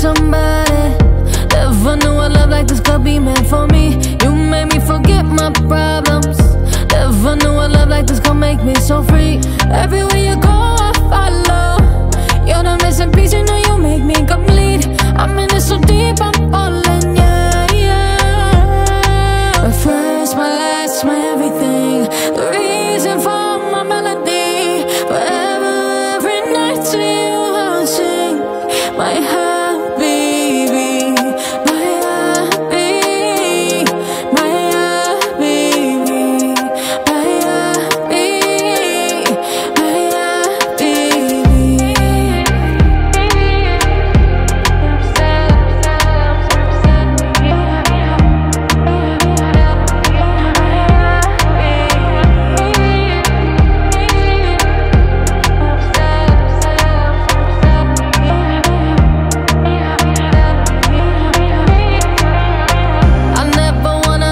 somebody. Never knew a love like this could be meant for me. You made me forget my problems. Never knew a love like this could make me so free. Everywhere you go, I follow. You're the missing piece, you know you make me complete. I'm in it so deep, I'm falling, yeah, yeah. My first, my last, my everything. The reason for my melody. Forever, every night to you I'll sing. My habibi, my habibi, my habibi, my habibi, my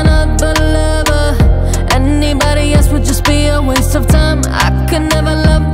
of time. I could never love